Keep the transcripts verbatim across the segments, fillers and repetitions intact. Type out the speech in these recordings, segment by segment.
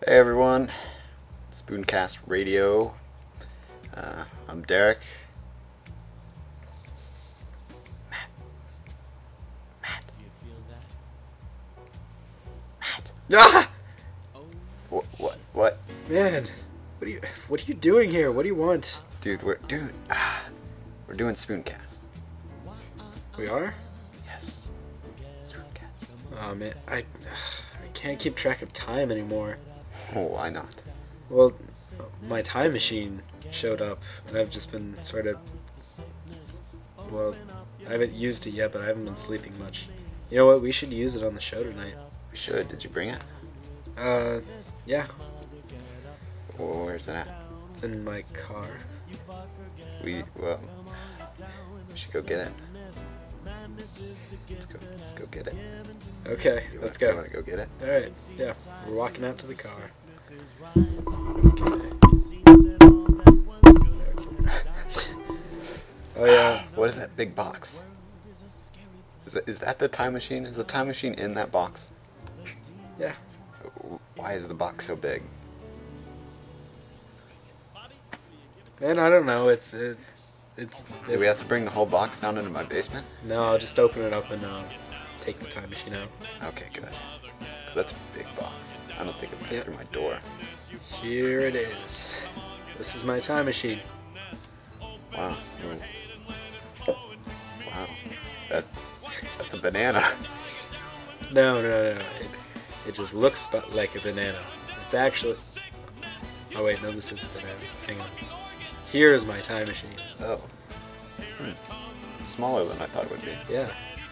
Hey everyone, Spooncast Radio. Uh, I'm Derek. Matt. Matt. Matt. Ah! What? What? What? Man, what are you? What are you doing here? What do you want? Dude, we're dude. Ah, we're doing Spooncast. We are? Yes. Spooncast. Oh man, I I can't keep track of time anymore. Oh, why not? Well, my time machine showed up, and I've just been sort of. Well, I haven't used it yet, but I haven't been sleeping much. You know what? We should use it on the show tonight. We should. Did you bring it? Uh, yeah, Well, where's it at? it's in my car. We well. We should go get it. Let's go. Let's go get it. Okay, You let's wanna, go. You want to go get it? All right, yeah, we're walking out to the car. Oh yeah. What is that big box? Is that, is that the time machine? Is the time machine in that box? Yeah. Why is the box so big? Man, I don't know. It's it, it's. Do we have to bring the whole box down into my basement? No, I'll just open it up and uh, take the time machine out. Okay, good. Because that's a big box. I don't think it would fit Yep. through my door. Here it is. This is my time machine. Wow. Ooh. Wow. That that's a banana. No, no, no. no. It, it just looks sp- like a banana. It's actually. Oh wait, no, this is a banana. Hang on. Here is my time machine. Oh. Hmm. Smaller than I thought it would be. Yeah.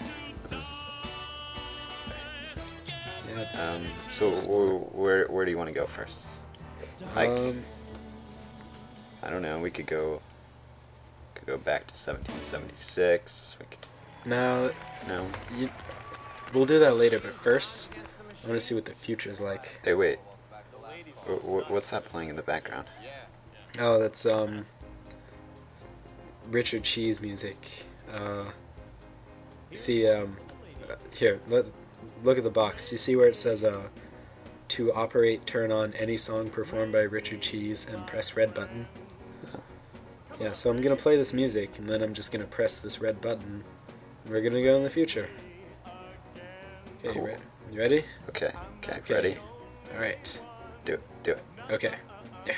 Yeah. It's, Um. So wh- where where do you want to go first? Like um. I don't know. We could go. Could go back to seventeen seventy-six. We could, Now, no. you, we'll do that later. But first, I want to see what the future's like. Hey, wait. Wh- wh- What's that playing in the background? Oh, that's um. it's Richard Cheese music. Uh. You see, um. uh, Here, let, look at the box. You see where it says uh. To operate, turn on any song performed by Richard Cheese and press red button. Yeah, so I'm gonna play this music and then I'm just gonna press this red button. And we're gonna go in the future. Okay, Cool. you, ready? you ready? Okay. Okay. Okay. Ready? All right. Do it. Do it. Okay. Yeah.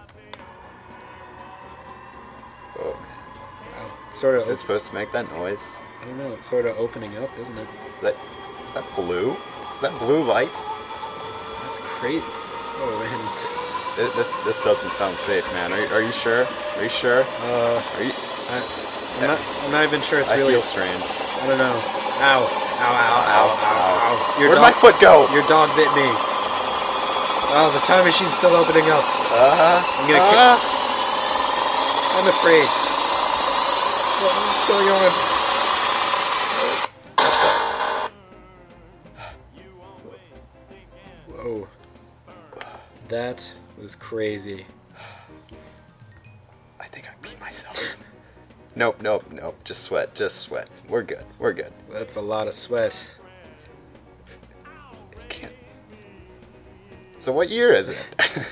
Oh man. Wow. It's sort of. Is it supposed to make that noise? I don't know. It's sort of opening up, isn't it? Is that is that blue? Is that blue light? That's crazy. Oh man. This this, this doesn't sound safe, man. Are you, are you sure? Are you sure? Uh, Are you? I, I'm not. I'm not even sure it's I really. feel strange. I don't know. Ow! Ow! Ow! Ow! Ow! Ow! Your Where'd dog, my foot go? Your dog bit me. Oh, the time machine's still opening up. Uh, I'm gonna uh, I'm afraid. What's going on? Whoa. That was crazy. I think I beat myself. Nope, nope, nope. Just sweat. Just sweat. We're good. We're good. That's a lot of sweat. It can't. So what year is it?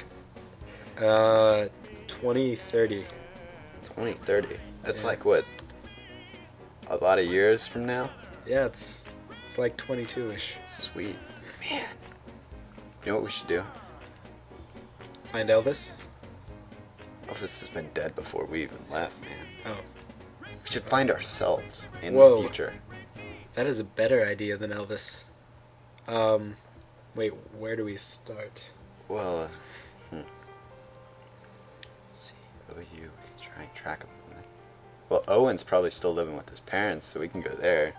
Uh, twenty thirty. twenty thirty. That's Yeah. like what? A lot of years from now? Yeah, it's it's like twenty-two-ish. Sweet. Man. You know what we should do? Find Elvis? Elvis has been dead before we even left, man. Oh, We should find ourselves in Whoa. the future. that is a better idea than Elvis. Um, wait, where do we start? Well, uh, hmm. Let's see. Oh, you. We can try and track him. Well, Owen's probably still living with his parents, so we can go there.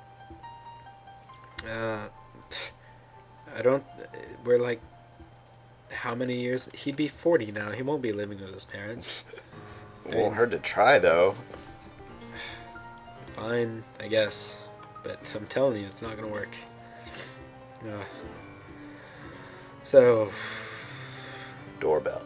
Uh, I don't. We're like, how many years? He'd be forty now. He won't be living with his parents. It won't hurt to try, though. Fine, I guess. But I'm telling you, it's not gonna work. Uh, so, Doorbell.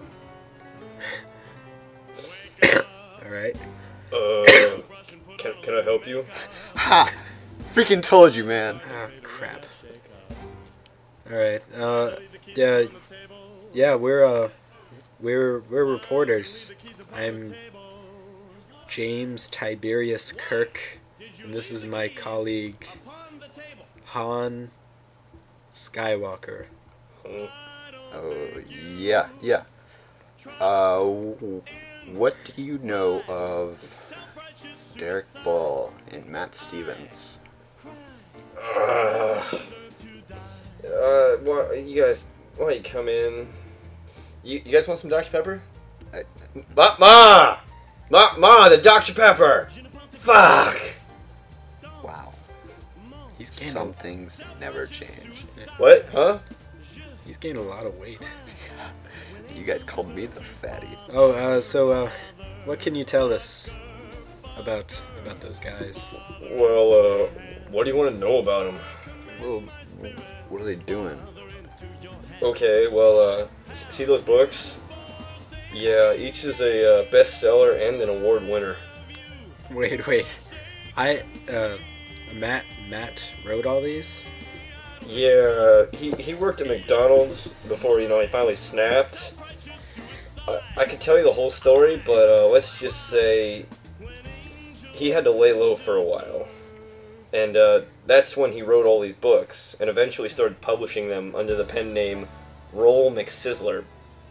all right. Uh, can, can I help you? Ha! Freaking told you, man. Oh crap. All right. Uh, yeah, yeah, we're uh, we're we're reporters. I'm James Tiberius Kirk, and this is my colleague Han Skywalker. Oh. Oh, yeah, yeah. Uh, w- what do you know of Derek Ball and Matt Stevens? Uh, uh, why, you guys, why don't you come in? You, you guys want some Doctor Pepper? I, Ma, ma, ma, ma, the Doctor Pepper. Fuck. wow. He's gained Some things never change. What? Huh? a, he's gained a lot of weight. You guys called me the fatty. Oh, uh, so uh, what can you tell us about about those guys? Well, uh, what do you want to know about them? Well, what are they doing? Okay, well, uh, s- see those books? Yeah, each is a uh, bestseller and an award winner. Wait, wait. I uh, Matt Matt wrote all these. Yeah, he, he worked at McDonald's before, you know, he finally snapped. I, I could tell you the whole story, but uh, let's just say he had to lay low for a while. And uh, that's when he wrote all these books, and eventually started publishing them under the pen name Roll McSizzler.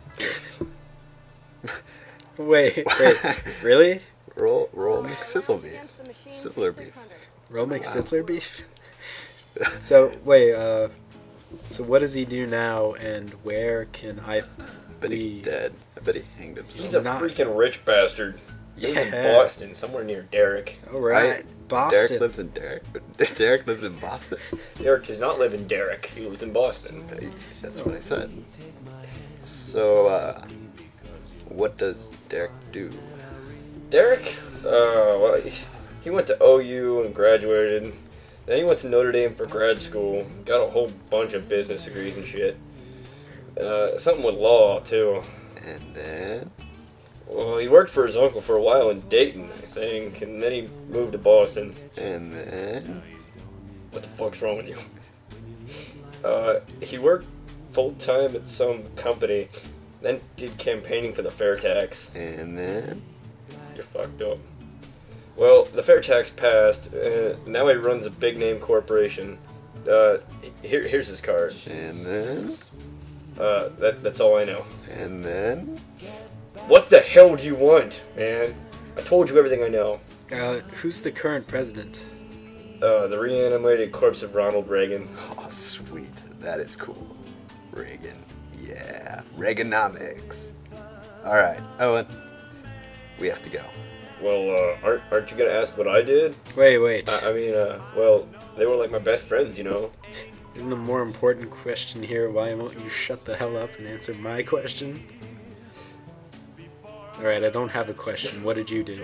Wait, wait, really? Roll, roll McSizzle beef. Sizzler beef. Romic Sizzler beef? So, wait, uh, so what does he do now, and where can I... I bet he's we- dead. I bet he hanged He's himself. a Not- freaking rich bastard. He lives in Yeah. Boston, somewhere near Derek. Alright, I- Boston. Derek lives in Derek. Derek lives in Boston. Derek does not live in Derek, he lives in Boston. Okay, that's what I said. So, uh, what does Derek do? Derek, uh, well, he- he went to O U and graduated. Then he went to Notre Dame for grad school. Got a whole bunch of business degrees and shit. Uh, something with law, too. And then, Well, he worked for his uncle for a while in Dayton, I think, and then he moved to Boston. and then, What the fuck's wrong with you? Uh, he worked full-time at some company, then did campaigning for the fair tax. and then, You're fucked up. Well, the fair tax passed, uh, now he runs a big-name corporation. Uh, here, here's his card. and then, Uh, that, that's all I know. and then, What the hell do you want, man? I told you everything I know. Uh, who's the current president? Uh, the reanimated corpse of Ronald Reagan. oh, sweet. That is cool. Reagan. Yeah. Reaganomics. Alright, Owen. We have to go. Well, uh, aren't, aren't you gonna ask what I did? Wait, wait. I, I mean, uh, well, they were like my best friends, you know? Isn't the more important question here, why won't you shut the hell up and answer my question? Alright, I don't have a question. What did you do?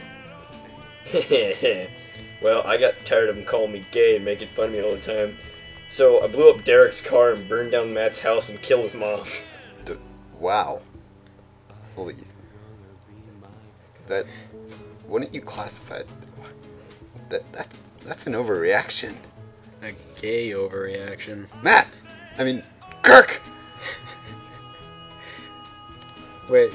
Well, I got tired of him calling me gay and making fun of me all the time. So I blew up Derek's car and burned down Matt's house and killed his mom. D- wow. Holy. That. Wouldn't you classify it? That, that that's an overreaction. A gay overreaction. Matt! I mean, Kirk! Wait,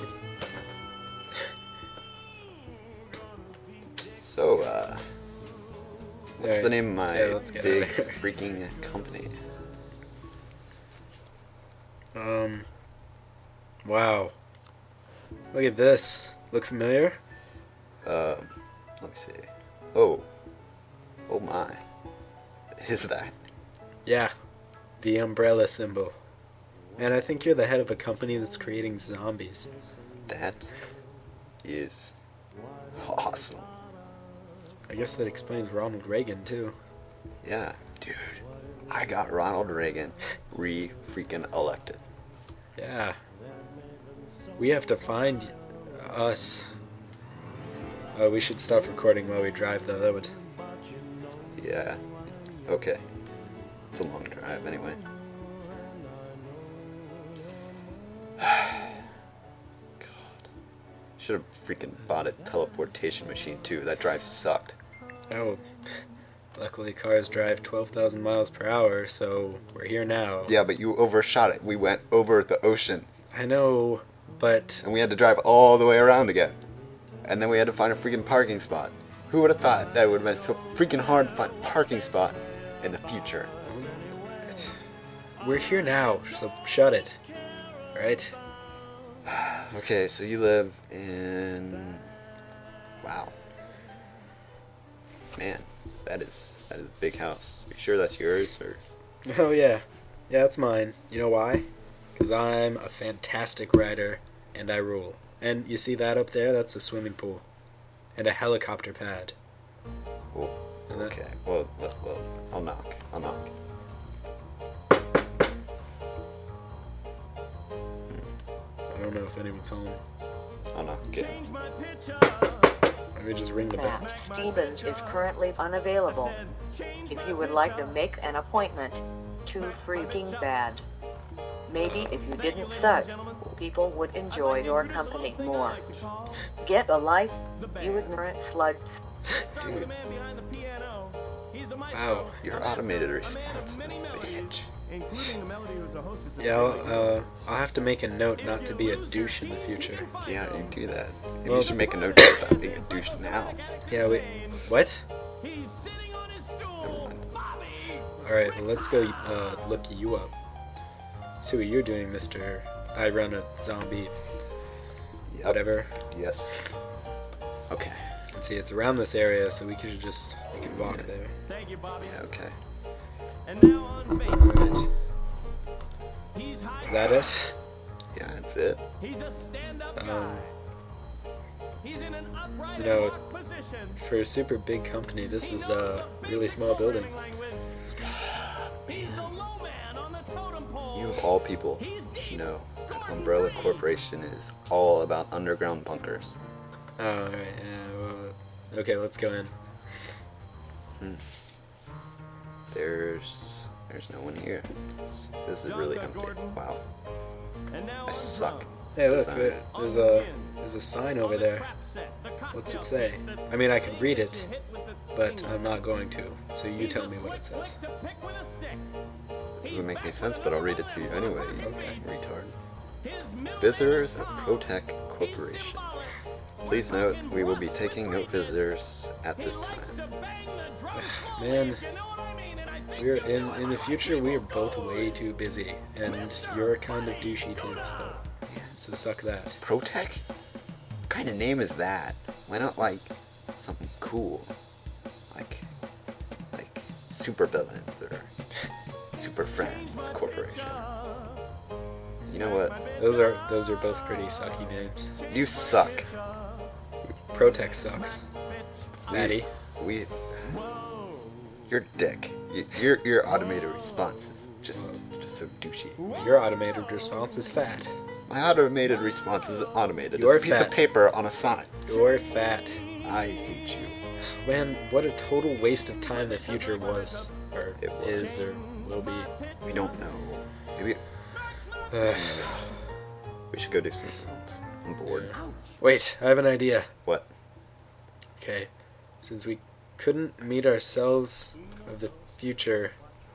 So, uh. What's Alright. the name of my Yeah, let's get big outta here. freaking company? um... Wow. Look at this. Look familiar? Um, let me see. Oh. Oh my. Is that? Yeah. The umbrella symbol. Man, I think you're the head of a company that's creating zombies. That is awesome. I guess that explains Ronald Reagan, too. Yeah, dude. I got Ronald Reagan re-freaking elected. Yeah. We have to find us. Uh, we should stop recording while we drive, though. That would... Yeah. Okay. It's a long drive anyway. God. Should have freaking bought a teleportation machine too. That drive sucked. Oh. Luckily, cars drive twelve thousand miles per hour, so we're here now. Yeah, but you overshot it. We went over the ocean. I know, but And we had to drive all the way around again. And then we had to find a freaking parking spot. Who would have thought that it would have been so freaking hard to find a parking spot in the future? we're here now, so shut it. Alright? Okay, so you live in... Wow. Man, that is that is a big house. You sure that's yours, or... Oh, yeah. Yeah, it's mine. You know why? Because I'm a fantastic rider, and I rule. And you see that up there? That's a swimming pool. And a helicopter pad. Well, And that- okay, well, well, well, I'll knock. I'll knock. I don't know if anyone's home. I'll knock again. Let me just ring the bell. Matt Stevens is currently unavailable. If you would like to make an appointment, too freaking bad. Maybe if you didn't suck, people would enjoy your company more. Get a life, you ignorant slugs. Dude, Wow. your automated response is a bitch. Yeah, I'll, uh, I'll have to make a note not to be a douche in the future. Yeah, you do that. Maybe Well- you should make a note to stop being a douche now. Yeah, wait. What? Never mind. Alright, well, let's go uh, look you up. See what you're doing, Mister I run a zombie, Yep. whatever. Yes. Okay. And see, it's around this area, so we could just, we could walk there. Yeah, okay. Alright. Is that it? Yeah, that's it. Um, you know, for a super big company, this is a really small building. You of all people should know that Umbrella Corporation is all about underground bunkers. Oh, alright, yeah, well, okay, let's go in. Hmm. There's there's no one here. It's, this is really empty. Wow. I suck. Hey, look, Design. there- there's a there's a sign over there. What's it say? I mean, I could read it, but I'm not going to. So you tell me what it says. It doesn't make any sense, but I'll read it to you anyway, you Okay. retard. Visitors of Protec Corporation. Please note, we will be taking no visitors at this time. Man, we're in in the future. We are both way too busy, and you're kind of douchey too. So, so suck that. Protec? What kind of name is that? Why not like something cool? Like like Super Villains or Super Friends Corporation. You know what? Those are those are both pretty sucky names. You suck. Protec sucks. Maddie. We You're dick. Y- Your your automated response is just just so douchey. Your automated response is fat. My automated response is automated. You're It's a piece fat. of paper on a sign. You're fat. I hate you. Man, what a total waste of time the future was, or It was. is, or will be. We don't know. Maybe Ugh. we should go do something else. I'm bored. Wait, I have an idea. What? Okay, since we couldn't meet ourselves of the future,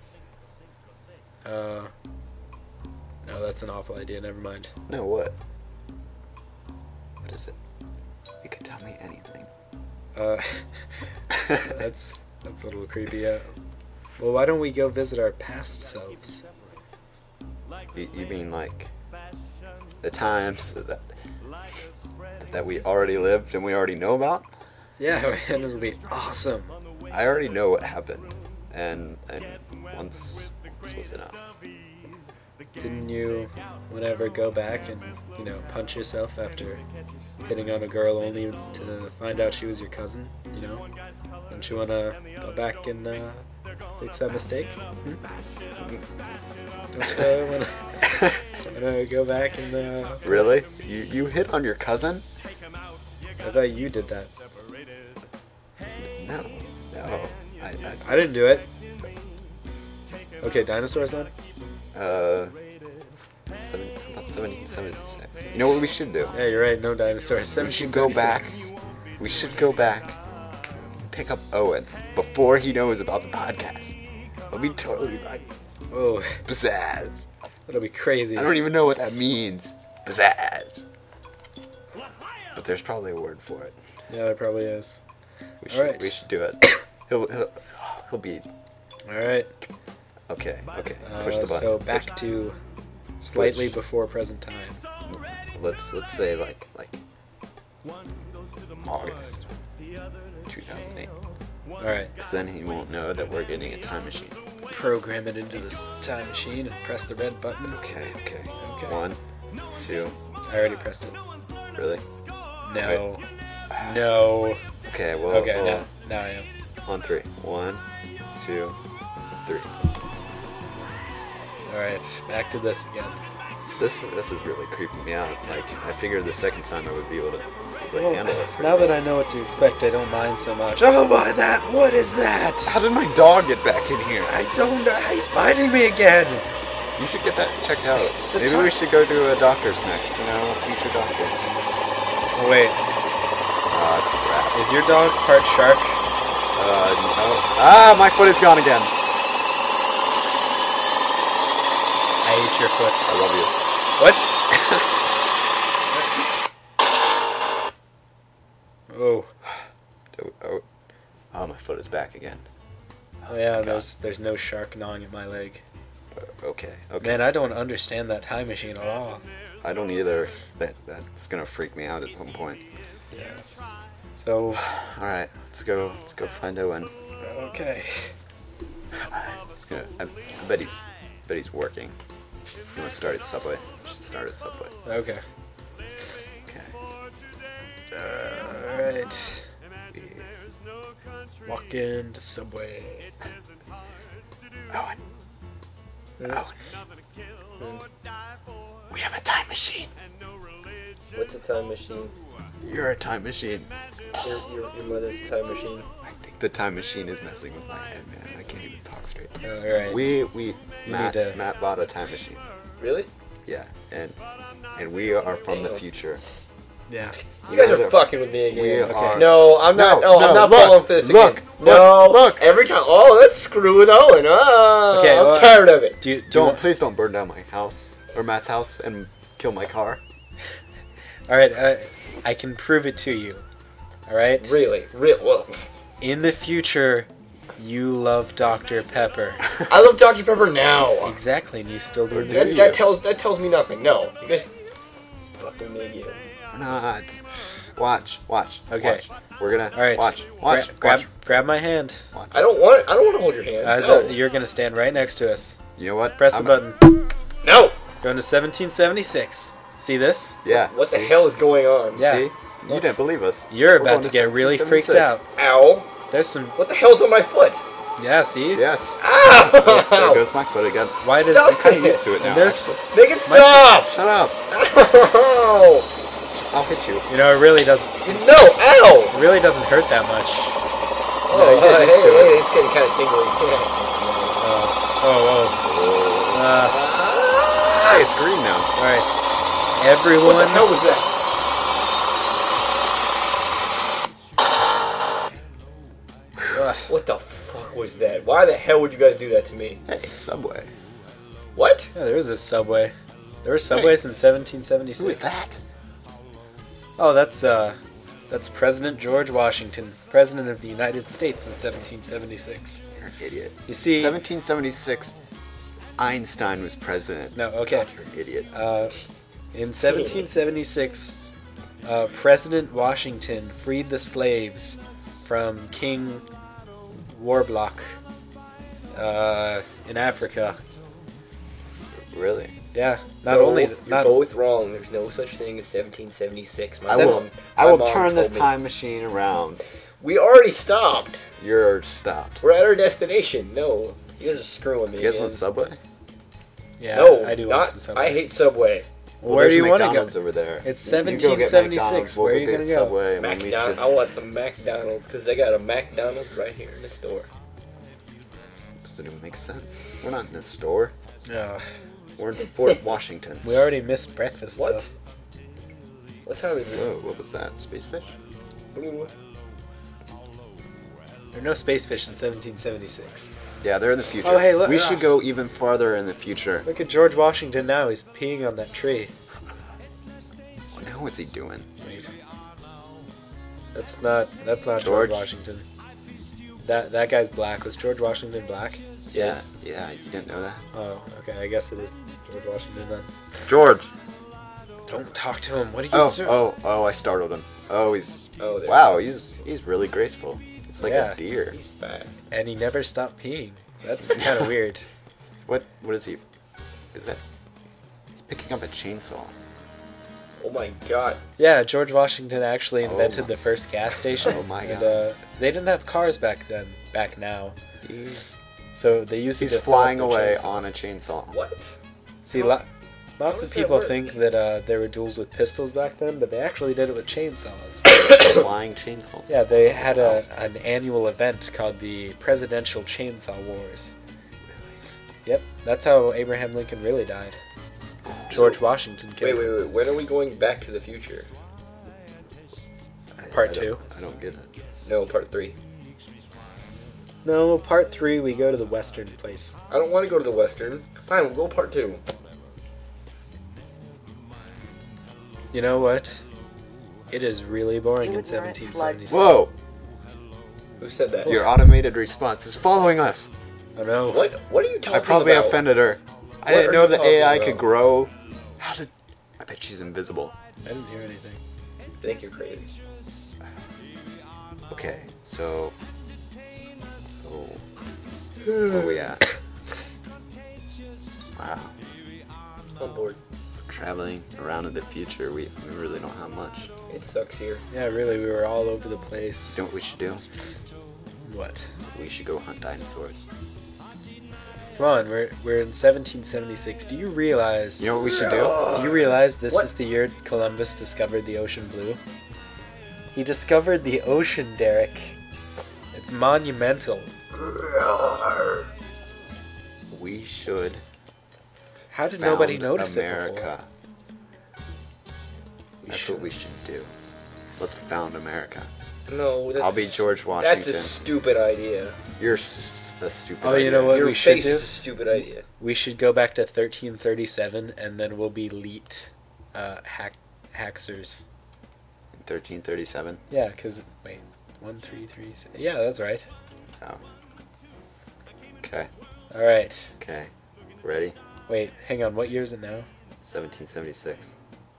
uh, no, that's an awful idea. Never mind. No, what? What is it? You can tell me anything. Uh, that's that's a little creepy. Uh, well, why don't we go visit our past selves? You, you mean like the times that that we already lived and we already know about? Yeah, man, it'll be awesome. I already know what happened, and and once once was enough. Didn't you whenever go back and, you know, punch yourself after hitting on a girl only to find out she was your cousin, you know? Don't you want to go back and uh, fix that mistake? Hmm? Don't you want to go back and... Uh, Really? You you hit on your cousin? I thought you did that. No, no. I, I I didn't do it. Okay, dinosaurs then? uh. Seven, about seventeen seventy-six. You know what we should do? Yeah, you're right, no dinosaurs. We should go back. We should go back and pick up Owen before he knows about the podcast. It'll be totally like Whoa, pizzazz. that'll be crazy. I don't even know what that means. Pizzazz. But there's probably a word for it. Yeah, there probably is. We should, Alright. we should do it. He'll, he'll, he'll be... All right. Okay, okay. Uh, Push the button. so back to slightly Push. before present time. Let's let's say like like August two thousand eight. All right. Because then he won't know that we're getting a time machine. Program it into this time machine and press the red button. Okay, okay. Okay. One, two. I already pressed it. Really? No. No. Okay. Well. Okay. well, Now, now I am. On three. One, two, three. All right. Back to this again. This this is really creeping me out. Like I figured the second time I would be able to like, Well, handle it. pretty now that well. I know what to expect, I don't mind so much. Oh my! That. What is that? How did my dog get back in here? I don't know. He's biting me again. You should get that checked out. The Maybe ti- we should go to a doctor's next. You know, a future doctor. Oh, wait. Uh, crap. Is your dog part shark? Uh, no. Ah, my foot is gone again. I ate your foot. I love you. What? Oh. Oh, oh. Oh, my foot is back again. Oh yeah, God. there's there's no shark gnawing at my leg. Uh, okay, okay. Man, I don't understand that time machine at all. I don't either. That that's gonna freak me out at some point. Yeah. So, All right, let's go. Let's go find Owen. okay. It's gonna. I, I bet he's. I bet he's working. You want to start at Subway? We should start at Subway. Okay. Okay. Alright. Walk into Subway. Owen. Owen. We have a time machine. What's a time machine? You're a time machine. Your, your, your mother's time machine. I think the time machine is messing with my head, man. I can't even talk straight. Alright. We we You Matt, need to- Matt bought a time machine. Really? Yeah, and and we are from the Damn. future. Yeah. You guys guys are are- fucking with me We again. are. No, I'm not. No, No, I'm no, not look, falling for this look, again. look, no, look. Every time. Oh, let's screw with Owen. Ah, Okay, I'm well, tired of it. Do you, do you Don't want- please don't burn down my house or Matt's house and kill my car. Alright, uh, I can prove it to you. Alright? Really, real. Well, In the future, you love Doctor Pepper. I love Doctor Pepper now. Exactly, and you still do the That, you? that tells that tells me nothing. No, you guys fucking me again. We're not. Watch, watch. Okay. Watch. We're gonna Alright. watch, watch, Gra- grab, watch, grab my hand. watch. I don't want. I don't want to hold your hand. Uh, no. the- you're gonna stand right next to us. You know what? Press I'm- the button. no. Going to seventeen seventy-six. See this? Yeah. What the see? hell is going on? Yeah. See? You didn't believe us. You're We're about going to get really freaked seventeen seventy-six. out. Ow! There's some. What the hell's on my foot? Yeah, see? Yes. Ow! There goes my foot again. Why does. Stop I'm kind of used to it now. And there's. Make it stop! Shut up. Ow! I'll hit you. You know, it really doesn't. No! Ow! It really doesn't hurt that much. Oh, you get hey, used to hey, it. hey, it's getting kind of tingly. Oh, oh, oh. Uh, Hey, it's green now. Alright. What Everyone. the hell was that? Ugh. What the fuck was that? Why the hell would you guys do that to me? Hey, Subway. What? Yeah, there was a subway. There were subways in seventeen seventy-six. Who is that? Oh, that's uh, that's President George Washington, President of the United States in seventeen seventy-six. You're an idiot. You see, seventeen seventy-six, Einstein was president. no, okay. You're an idiot. Uh, in seventeen seventy-six, uh, President Washington freed the slaves from King Warblock uh, in Africa. Really? Yeah, not No, only you're not both wrong. There's no such thing as seventeen seventy-six. My I Seven- will. mom, I my will mom turn this told me. time machine around. We already stopped. You're stopped. We're at our destination. No, you guys are screwing me. You guys again. want Subway? yeah, No, I do not, want some subway. I hate Subway. Well, Where do there's you want to go? McDonald's over there. It's You- you go get seventeen seventy-six. McDonald's, we'll Where are go you get gonna go? Subway, and we'll meet McDonald's. I you. want some McDonald's because they got a McDonald's right here in the store. Doesn't even make sense. We're not in this store. No, We're in Fort Washington. we already missed breakfast What? though. What time is it? Whoa, what was that? Space fish? Blue. There are no space fish in seventeen seventy-six. Yeah, they're in the future. Oh, hey, look- We ah. should go even farther in the future. Look at George Washington now. He's peeing on that tree. Now what's he doing? Wait. That's not. That's not George? George Washington. That that guy's black. Was George Washington black? Yeah, yeah, you didn't know that? Oh, okay. I guess it is George Washington then. George! Don't talk to him. What are you Oh, doing? oh, oh, I startled him. Oh, he's... Oh, there Wow, he is. he's he's really graceful. He's like Yeah. a deer. He's fast. And he never stopped peeing. That's kind of weird. What, what is he? Is that... He's picking up a chainsaw. Oh my god. Yeah, George Washington actually Oh invented my- the first gas station. Oh my and, God. uh, they didn't have cars back then. Back now. He, So they used he's to fill up flying their away chainsaws. on a chainsaw. What? See, How- lo- how lots does of that people work? think that uh, there were duels with pistols back then, but they actually did it with chainsaws. Flying chainsaws. Yeah, they had a, an annual event called the Presidential Chainsaw Wars. Yep, that's how Abraham Lincoln really died. George Washington Wait, killed wait, him. wait. When are we going back to the future? I- Part I don't- two. I don't get it. No, part three. No, part three, we go to the western place. I don't want to go to the western. Fine, we'll go part two. You know what? It is really boring You in ignorant seventeen slug. seventy-seven. Whoa! Who said that? Your automated response is following us. Oh no. What? What are you talking I probably about? offended her. I What didn't are know you the talking A I about? could grow. How did... I bet she's invisible. I didn't hear anything. I think you're crazy. Okay, so... So... Where are we at? Wow. On board. Traveling around in the future, we, we really don't have much. It sucks here. Yeah, really, we were all over the place. You know what we should do? What? We should go hunt dinosaurs. Come on, we're, we're in seventeen seventy-six. Do you realize... You know what we should do? Do you realize this What? is the year Columbus discovered the ocean blue? He discovered the ocean, Derek. It's monumental. We should How did found nobody notice America. We That's should. what we should do. Let's found America. No, that's I'll be a s- George That's Washington. a stupid idea. You're s- a stupid Oh, you idea. know what Your we should face do? is a stupid idea. before? We should go back to thirteen thirty-seven, and then we'll be leet uh, hack hacksers. thirteen thirty-seven. Yeah, because... Wait. One, three, three, six. Yeah, that's right. Oh. Okay. Alright. Okay. Ready? Wait, hang on. What year is it now? seventeen seventy-six.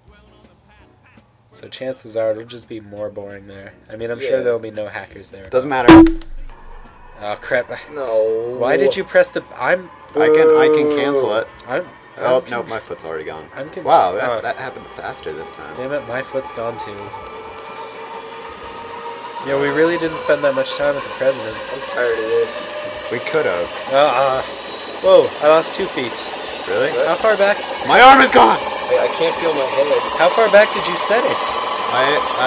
So chances are it'll just be more boring there. I mean, I'm Yeah. sure there'll be no hackers there. Doesn't matter. Oh, crap. No. Why did you press the... I'm... I can I can cancel it. I'm... Oh I'm no, conf- my foot's already gone. I'm confused. Wow, that, Oh. that happened faster this time. Damn it, my foot's gone too. Yeah, we really didn't spend that much time with the presidents. I'm tired of this. We could have. Uh, uh, whoa, I lost two feet. Really? What? How far back? My arm is gone. I, I can't feel my head. How far back did you set it? I I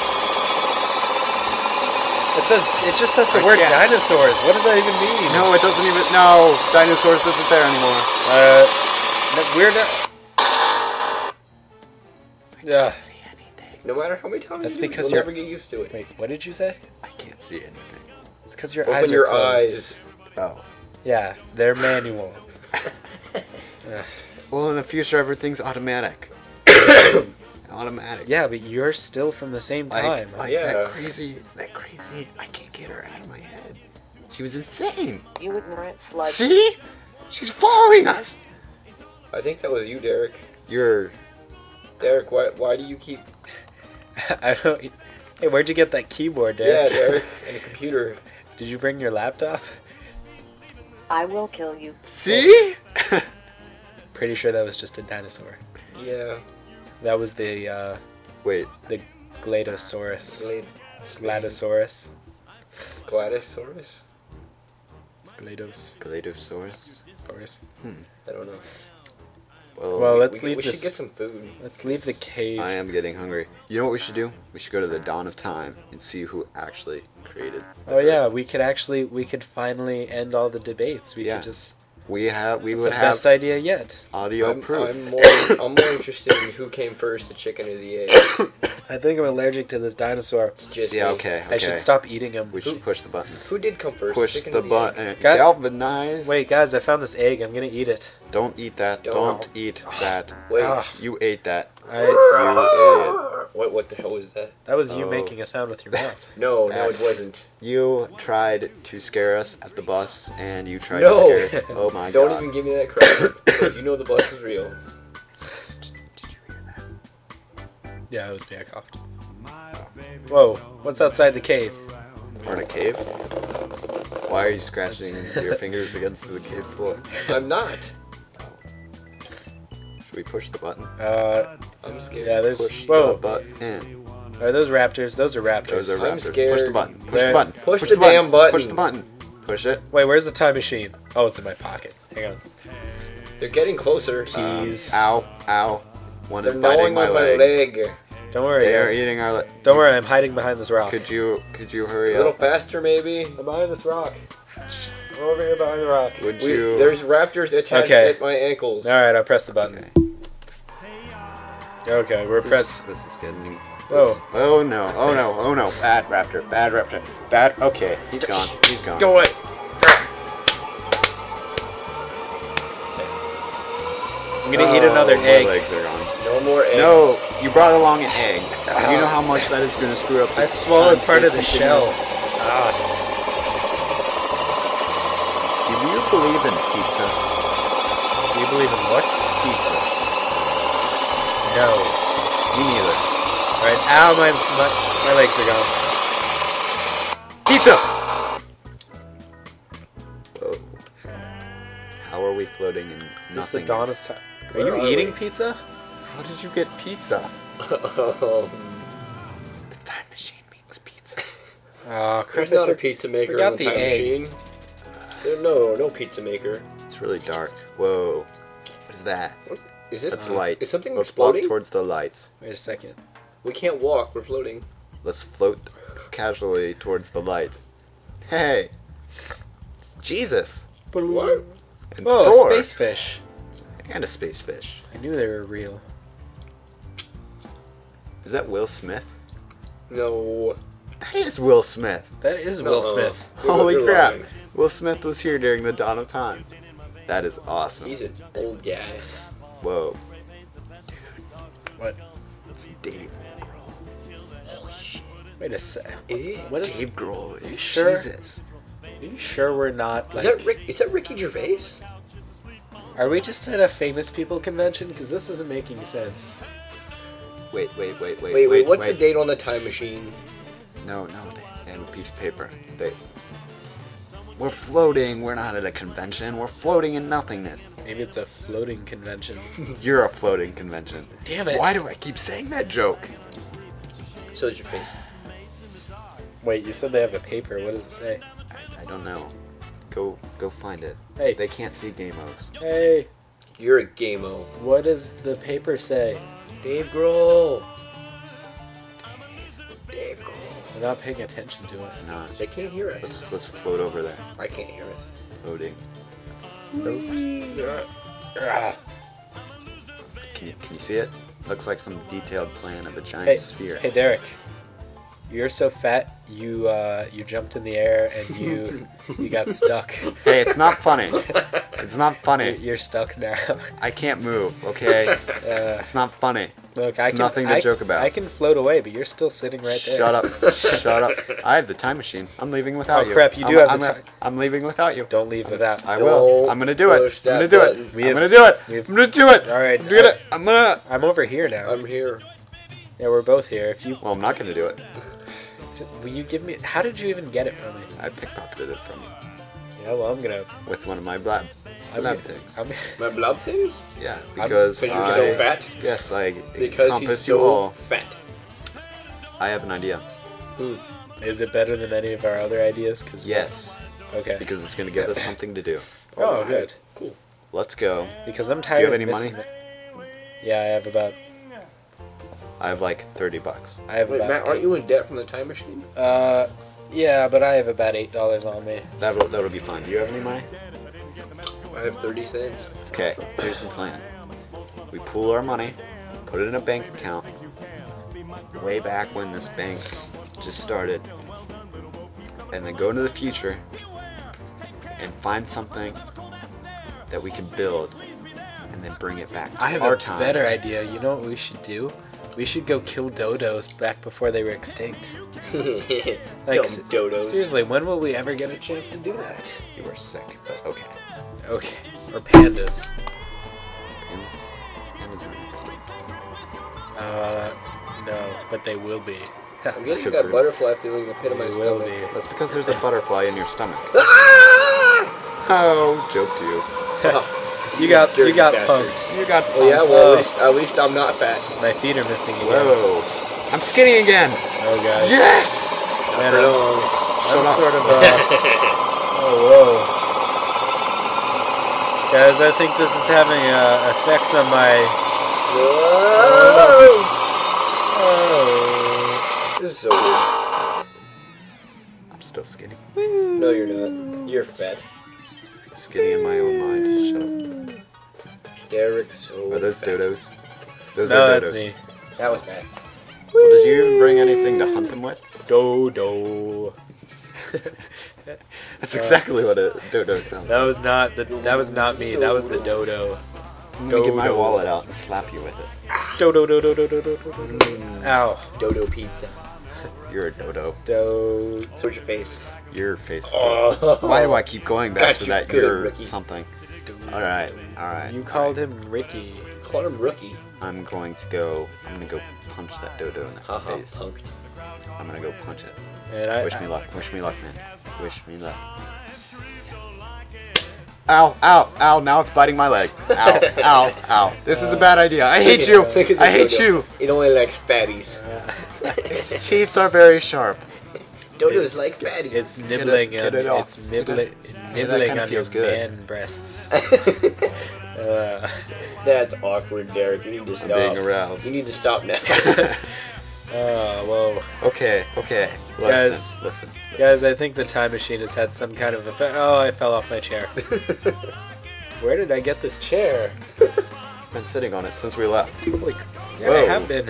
It says it just says the I word can't. dinosaurs. What does that even mean? no, it doesn't even. No, dinosaurs isn't there anymore. Uh, no, we're not. Yeah. See anything? No matter how many times That's you do it, because you'll you're- never get used to it. Wait, what did you say? I can't see anything. It's because your Open eyes are your closed. eyes. Oh. Yeah, they're manual. Ugh. Well, in the future, everything's automatic. Automatic. Yeah, but you're still from the same Like, time. like Yeah. that crazy, that crazy. I can't get her out of my head. She was insane. You ignorant slug. See? She's following us. I think that was you, Derek. You're. Derek, why why do you keep... I don't. Hey, where'd you get that keyboard, Yeah, Derek? Derek, and a computer. Did you bring your laptop? I will kill you. See? Pretty sure that was just a dinosaur. Yeah. That was the uh, Wait. the Gladosaurus. Glad- Gladosaurus. Gladosaurus? Glados. Gladosaurus. Saurus. I don't know. Well, Well, let's we, leave we this. should get some food. Let's leave the cave. I am getting hungry. You know what we should do? We should go to the dawn of time and see who actually created. the Oh yeah, Earth. we could actually we could finally end all the debates. We Yeah. could just we have we It's would the have best idea yet. audio I'm, proof. I'm more I'm more interested in who came first, the chicken or the egg. I think I'm allergic to this dinosaur. It's just Yeah, me. okay, okay. I should stop eating him. We should push the button. Who did come first? Push chicken the or the egg? button. Got- Galvanize. Wait, guys, I found this egg. I'm gonna eat it. Don't eat that. Don't. Don't, eat that. Wait. Ah. You ate that. I, You What what the hell was that? that was you Oh. making a sound with your mouth. No, no, Bad. it wasn't. idiot. You tried to scare us at the bus, and you tried No. to scare us. Oh my Don't god. even give me that credit. Because you know the bus is real. Yeah, it was me. I coughed. Whoa, what's outside the cave? We're in a cave? Why are you scratching your fingers against the cave floor? I'm not. Should we push the button? Uh, I'm scared. yeah, there's. Push Whoa, the button. are those raptors? Those are raptors. Those are I'm raptors. scared. Push the button. Push There. the button. Push the damn Push button. the button. Push it. Wait, where's the time machine? Oh, it's in my pocket. Hang on. They're getting closer. Um, Keys. ow, ow. One They're is biting gnawing my on my leg. leg. Don't worry, They are guys. eating our leg. Don't worry, I'm hiding behind this rock. Could you could you A hurry little up? faster, maybe. I'm behind this rock. I'm over here behind the rock. Would We, you? there's raptors attached Okay. at my ankles. All right, I pressed the button. Okay. Okay, we're This, pressed. this is getting. Whoa. This, oh no! Oh no! Oh no! Bad raptor! Bad raptor! Bad. Okay, he's gone. He's gone. Go away. I'm gonna eat another Oh, my egg. legs are gone. No more eggs. No, you brought along an egg. Do you know how much that is going to screw up? I this swallowed time part of the space shell. continuum? Ah, Do you believe in pizza? do you believe in what? Pizza. No. Me neither. All right. Ow, my my, my legs are gone. Pizza. Whoa. How are we floating in Is this nothing? the dawn of time? Are Where you are eating we? pizza? How did you get pizza? Um, The time machine makes pizza. Oh, crap. There's not a pizza maker forgot in the, the time egg. machine. There, no, no pizza maker. It's really dark. Whoa. What is that? Is it? That's light. Is something Let's exploding? walk towards the lights. Wait a second. We can't walk. We're floating. Let's float casually towards the light. Hey. It's Jesus. What? And Whoa, Thor. a space fish. And a space fish. I knew they were real. Is that Will Smith? No. That is Will Smith. That is No. Will Smith. You're- Holy you're crap. lying. Will Smith was here during the dawn of time. That is awesome. He's an old guy. Whoa. What? It's Dave. Wait a sec. It is. What is? Dave Grohl is sure? Jesus. Are you sure we're not Is like? that Rick? Is that Ricky Gervais? Are we just at a famous people convention? Because this isn't making sense. Wait, wait, wait, wait, Wait, wait. What's the date on the time machine? No, no, they had a piece of paper. They. We're floating. We're not at a convention. We're floating in nothingness. Maybe it's a floating convention. You're a floating convention. Damn it! Why do I keep saying that joke? So is your face. Wait, you said they have a paper. What does it say? I, I don't know. Go, go find it. Hey. They can't see Gamos. Hey, You're a gamo. what does the paper say? Dave Grohl. Dave Grohl. They're not paying attention to us. Nah. They can't hear us. Let's let's float over there. I can't hear us. Floating. Ah. Can you can you see it? Looks like some detailed plan of a giant Hey, sphere. hey, Derek. You're so fat. You uh, you jumped in the air and you you got stuck. Hey, it's not funny. It's not You're, funny. you're stuck now. I can't move. Okay. Uh, It's not funny. look, I It's can nothing to I, joke about. I can float away, but you're still sitting right there. Shut up. Shut up. I have the time machine. I'm leaving without Oh, you. crap, you do I'm, have the I'm, time- I'm leaving without you. Don't leave without. I will. Don't I'm gonna do it. push I'm gonna that do button. it. We I'm have- gonna do it. we have- I'm gonna do it. All right, I'm gonna. I'm gonna. I'm over here now. I'm here. yeah, we're both here. If you Well, I'm not gonna do it. will you give me? How did you even get it from me? I pickpocketed it from you Yeah, well, I'm gonna. with one of my blab I'm lab gonna- things. I'm, My blob things? Yeah, I'm- because Because you're I, so fat? Yes, I Because encompass he's you so all. fat. I have an idea. Hmm. is it better than any of our other ideas? Cause we're- Yes, Okay. because it's gonna give us something to do. Oh, Alright. good. Cool. Let's go. Because I'm tired. have of any missing money? it. Yeah, I have about. I have like thirty bucks. I have Wait, about. Matt, aren't eight- you in debt from the time machine? Uh, yeah, but I have about eight dollars on me. That'll that'll be fine. Do you have any money? I have thirty cents. Okay, here's the plan. We pool our money, put it in a bank account, way back when this bank just started, and then go into the future and find something that we can build and then bring it back to I have our a time. better idea. You know what we should do? We should go kill dodos back before they were extinct. Like, Dumb s- dodos. Seriously, when will we ever get a chance to do that? You were sick, but okay. Okay. Or pandas. Pandas- pandas are extinct. Uh, no, but they will be. I'm getting that butterfly feeling in the pit of my They will stomach. be. That's because there's a butterfly in your stomach. Ah! Oh, joke to you. Oh, You got you dirty got bastard. punked. You got Oh yeah, punked. well Oh. at least at least I'm not fat. My feet are missing again. Whoa. I'm skinny again. Oh guys. Yes! Man, For I'm, long. Shut I'm up. sort of uh, oh whoa. Guys, I think this is having uh, effects on my Whoa. oh. This is so weird. I'm still skinny. No, you're not. You're fat. Skinny in my own mind. Shut up. Derek's so Are those fat. dodos? Those No, are that's dodos. me. That was bad. Well, did you even bring anything to hunt them with? Dodo. That's exactly what a dodo sounds That like. was not the. That was not me. That was the dodo. I'm gonna get my dodo. wallet out and slap you with it. Dodo dodo dodo dodo dodo. Ow. Dodo pizza. You're a dodo. Do. Search your face. Your face. Oh. Why do I keep going back Got to you that? good, You're Ricky. something. All right, all right. You called him Ricky. Call him rookie. I'm going to go. I'm gonna go punch that dodo in the Haha, face. punk. I'm gonna go punch it. And I. Wish me luck. Wish me luck, man. Wish me luck. Ow! Ow! Ow! Now it's biting my leg. Ow! Ow! Ow! This is a bad idea. I hate you. Look at I this hate dodo. you. It only likes fatties. Its teeth are very sharp. Dodos like fatties. It's nibbling get on. it off. It's Get nibbling, Yeah, that nibbling kinda on your feels good. man breasts. Uh, That's awkward, Derek. You need to I'm stop. being aroused. You need to stop now. oh whoa, Okay. Okay. Listen. Guys. Listen. guys! I think the time machine has had some kind of effect. Oh, I fell off my chair. Where did I get this chair? I've been sitting on it since we left. Holy, c- yeah, Whoa. I have been.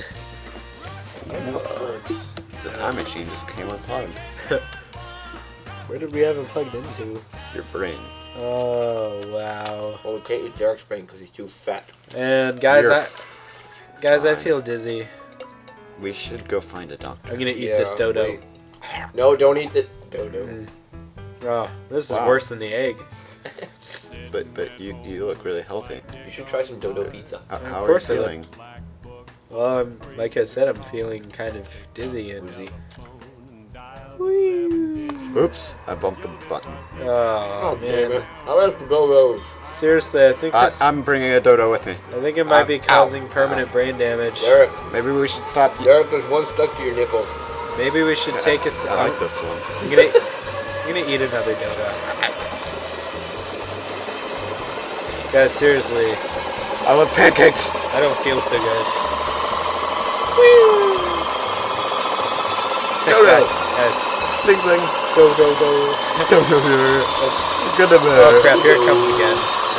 The time machine just came unplugged. Where did we have it plugged into? Your brain. Oh wow! Well, we can't use Derek's brain because he's too fat. And guys, You're I guys, I fine. feel dizzy. We should go find a doctor. I'm gonna eat Yeah, this dodo. wait. No, don't eat the dodo. Mm. Oh, this is Wow. worse than the egg. But but you you look really healthy. You should try some dodo pizza. How, Of how are you course I look- feeling? Well, I'm, like I said, I'm feeling kind of dizzy and. Oops! I bumped the button. Oh, Oh, damn it. man! I like the dodos. Seriously, I think I, this. I'm bringing a dodo with me. I think it might I'm be out. causing permanent brain damage. Derek, Maybe we should stop. Derek, there's one stuck to your nipple. Maybe we should take a. s- I like this one. I'm gonna. I'm gonna eat another dodo. Guys, seriously, I love pancakes. I don't feel so good. Dodo. Guys, guys, Bling bling. dodo, dodo. Dodo. Let's. Good to Oh crap! Here it comes again.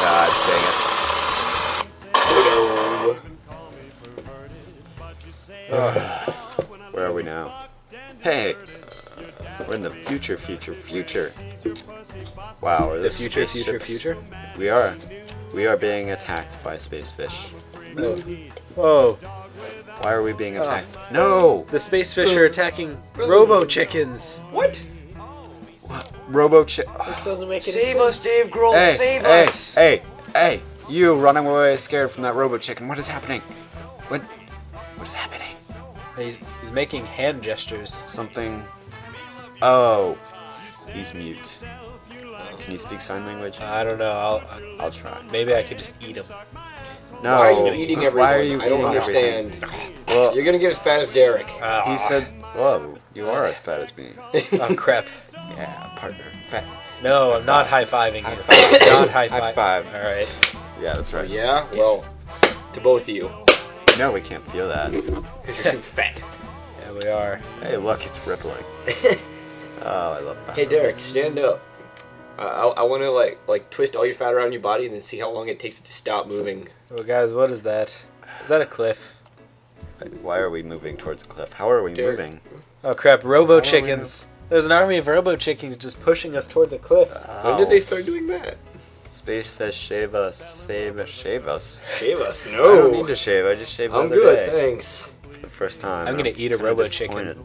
God dang it. Dodo. Where are we now? Hey. We're in the future, future, future. Wow, are The those future, future, spaceships? future. We are. We are being attacked by space fish. Oh. Oh, Why are we being attacked? No! the space fish are attacking robo chickens. What? Robo chi- This doesn't make any Save sense. us, Dave Grohl. Hey, Save hey, us. hey, hey! You running away scared from that robo chicken. What is happening? What? What is happening? He's, he's making hand gestures. Something. Oh, he's mute. Can you speak sign language? I don't know. I'll, I'll try. maybe I could just eat him. No. Why are you eating everything? Why are you I don't eating understand. everything? Well, You're gonna get as fat as Derek. he said, "Whoa, you are as fat as me." Oh crap! Yeah, partner. Fat. No, I'm not high fiving you. Not high High five. five. All right. Yeah, that's right. Yeah? Well, to both of you. No, we can't feel that. Because you're too fat. Yeah, we are. Hey, look, it's rippling. Oh, I love that. Hey, Derek, stand up. I, I, I want to like like twist all your fat around your body and then see how long it takes it to stop moving. Well, guys, what is that? Is that a cliff? Why are we moving towards a cliff? How are we Derek. moving? Oh crap! Robo chickens. There's an army of robo chickens just pushing us towards a cliff. When did they start doing that? Space fish, shave us, save us, shave us. Shave us? I No. don't need to shave. I just shaved the I'm other good, day. thanks. For the first time. I'm gonna eat a kinda robo disappointed.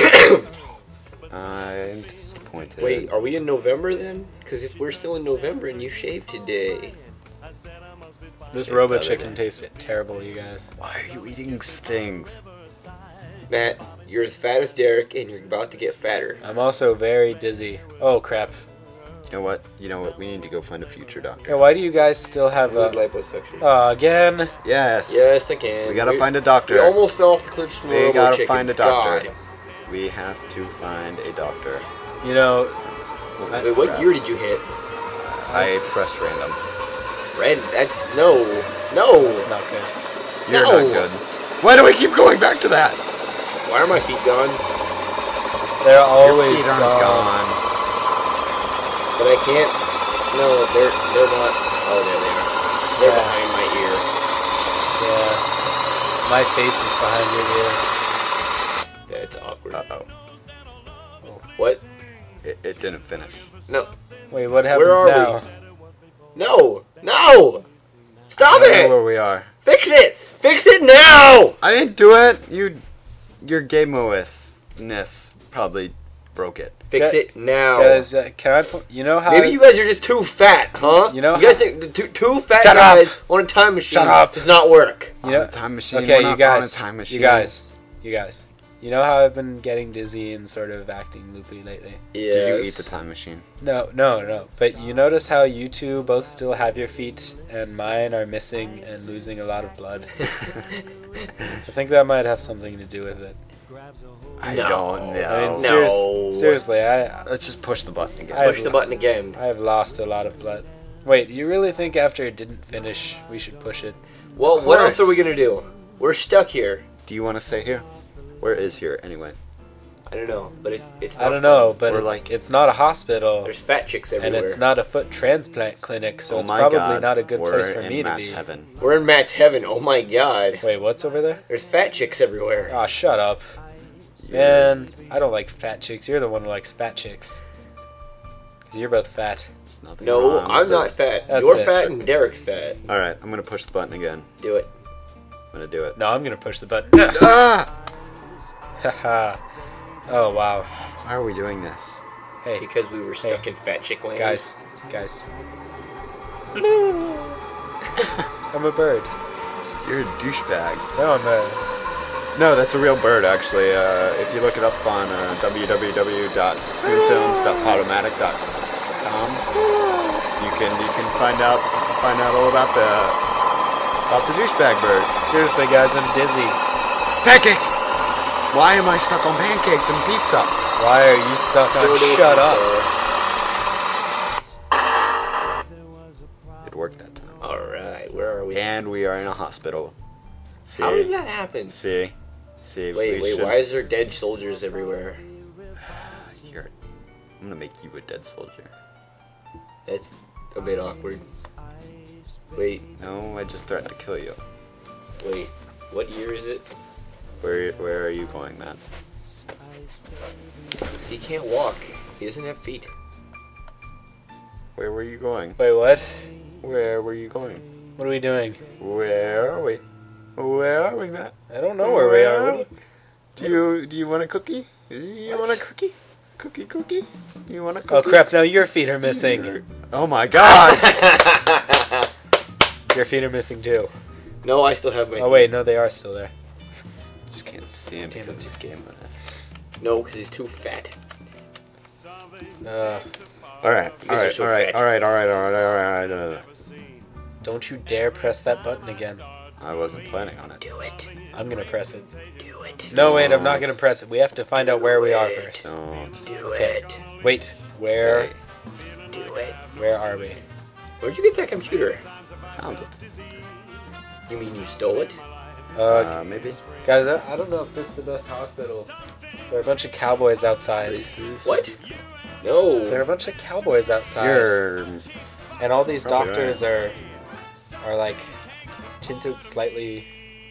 I'm disappointed. Wait, are we in November then? Because if we're still in November and you shaved today, This Shave robo the other chicken day. tastes terrible, you guys. Why are you eating things? Matt, you're as fat as Derek and you're about to get fatter. I'm also very dizzy. Oh crap! You know what? You know what? We need to go find a future doctor. Yeah, why do you guys still have Good a? liposuction. Oh, again? Yes. Yes, I can. We gotta find a We doctor. almost fell off the cliffs from the We robo gotta chickens. find a doctor. God. We have to find a doctor. You know, Wait, what year did you hit? I pressed random. Red. That's no, no. it's not good. You're No. not good. Why do we keep going back to that? Why are my feet gone? They're Your always feet aren't gone. gone. But I can't. No, they're they're not. Oh, there they are. They're Yeah. behind my ear. Yeah. My face is behind your ear. That's awkward. Uh oh. What? It, it didn't finish. No, Wait, what happens Where are we? now? no, no! Stop I don't know it! where we are. Fix it! Fix it now! I didn't do it. You, your game O S-ness probably broke it. Fix Gu- it now. Guys, uh, can I? Po- you know how? Maybe you guys are just too fat, huh? You know you guys how- think the two, two fat Shut up! guys on a time machine Shut up! does not work. You know, on a time machine. okay, We're you not guys. on a time machine. You guys. You guys. You know how I've been getting dizzy and sort of acting loopy lately? Yes. Did you eat the time machine? No, no, no. But you notice how you two both still have your feet and mine are missing and losing a lot of blood? I think that might have something to do with it. I No. don't know. I mean, No. serious, seriously, I Let's just push the button again. I- Push the button again. I have lost a lot of blood. Wait, you really think after it didn't finish, we should push it? Well, Of what else course. are we gonna do? We're stuck here. Do you want to stay here? Where is here anyway? I don't know, but it, it's. I Not don't know, fun. but We're it's, like- it's not a hospital, There's fat chicks and everywhere. it's not a foot transplant clinic, so oh it's my probably God. not a good We're place for in me to Matt's be. heaven. We're in Matt's heaven. Oh my god. Wait, what's over there? There's fat chicks everywhere. Ah, shut up. You're- Man, I don't like fat chicks. You're the one who likes fat chicks. Because you're both fat. There's nothing No, wrong I'm with not it. fat. That's You're it. fat and Derek's fat. All right, I'm gonna push the button again. Do it. I'm gonna do it. No, I'm going to push the button. Ah! Haha. Oh, wow. Why are we doing this? Hey, Because we were stuck Hey. in fat chick land. guys. Guys. I'm a bird. You're a douchebag. No, I'm a... No, that's a real bird, actually. Uh, if you look it up on uh, w w w dot spoonfilms dot podomatic dot com, you can you can find out find out all about the about the douchebag bird. Seriously, guys, I'm dizzy. Pancakes. Why am I stuck on pancakes and pizza? Why are you stuck on... Do it. Shut up. It worked that time. Alright, where are we? And we are in a hospital. See, How did that happen? see, see. Wait, we wait, should- why is there dead soldiers everywhere? You're, I'm gonna make you a dead soldier. That's a bit awkward. Wait, No, I just threatened to kill you. wait, what year is it? Where where are you going, Matt? He can't walk. He doesn't have feet. Where were you going? Wait, what? Where were you going? What are we doing? Where are we? Where are we, Matt? I don't know where we are. What are you- Do you do you want a cookie? Do you What? want a cookie? Cookie, cookie. You want a Oh, cookie? crap, no, your feet are missing. Oh my God! Your feet are missing, too. No, I still have my Oh, feet. wait, no, they are still there. Just can't see him Damn because it. he's game with us. No, because he's too fat. Uh, All right, You all guys are right, so all right, fat. all right, all right, all right, all right, all right. don't you dare press that button again. I wasn't planning on it. Do it. I'm gonna press it. Do it. No, wait, I'm not gonna press it. We have to find out where we are first. Don't. Do Okay. it. Wait, where, Hey, Do it. where are we? Where'd you get that computer? found it. You mean you stole it? Uh, Uh, maybe. guys, I, I don't know if this is the best hospital. There are a bunch of cowboys outside. Places. What? No. There are a bunch of cowboys outside, You're. and all these Probably doctors are are like tinted slightly.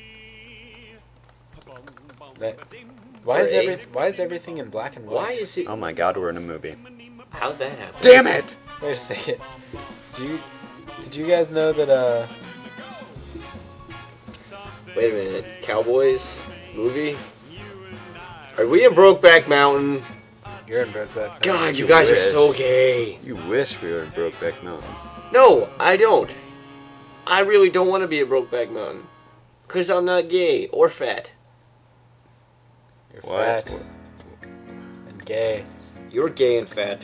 That- Why is Gray. every Why is everything in black and white? Why is it? Oh my god, we're in a movie. How'd that happen? Damn it! Wait a second. Did you Did you guys know that uh? Wait a minute. Cowboys movie? Are we in Brokeback Mountain? You're in Brokeback. God, you You guys are wish. so gay. You wish we were in Brokeback Mountain. No, I don't. I really don't want to be at Brokeback Mountain. Because I'm not gay or fat. You're What? fat and gay. You're gay and fat.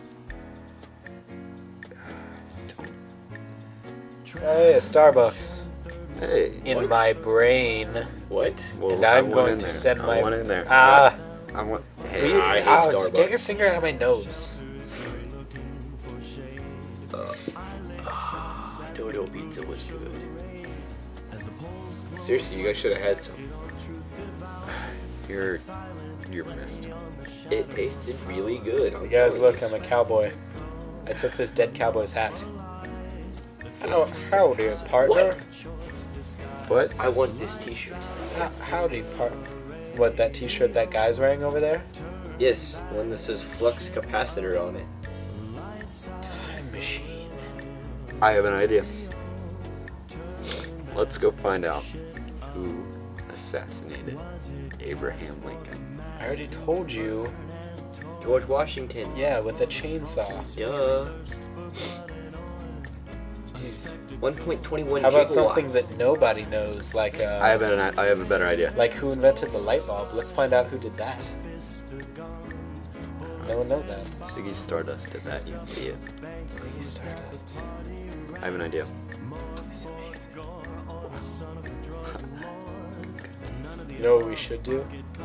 Oh yeah, Starbucks Hey. in What? my brain. What? Well, And I I'm want going in to there. send I my- want in there. Ah. I want. Will Hey. you- I hate Ow, just get Starbucks. your finger out of my nose. Dodo pizza was good. Seriously, you guys should have had some. You're. You're missed. It tasted really good. I'm You guys, telling look, you. I'm a cowboy. I took this dead cowboy's hat. How, howdy, partner. What? I want this T-shirt. How, howdy, part. What, that t-shirt that guy's wearing over there? Yes, one that says flux capacitor on it. Time machine. I have an idea. Let's go find out who assassinated Abraham Lincoln. I already told you. George Washington. Yeah, with the chainsaw. Duh. Jeez. one point two one How about gigawatts. something that nobody knows, like uh, I have an. I have a better idea. like who invented the light bulb? Let's find out who did that. No one knows that. Ziggy Stardust did that. You idiot. Ziggy Stardust. I have an idea. He's amazing. You know what we should do?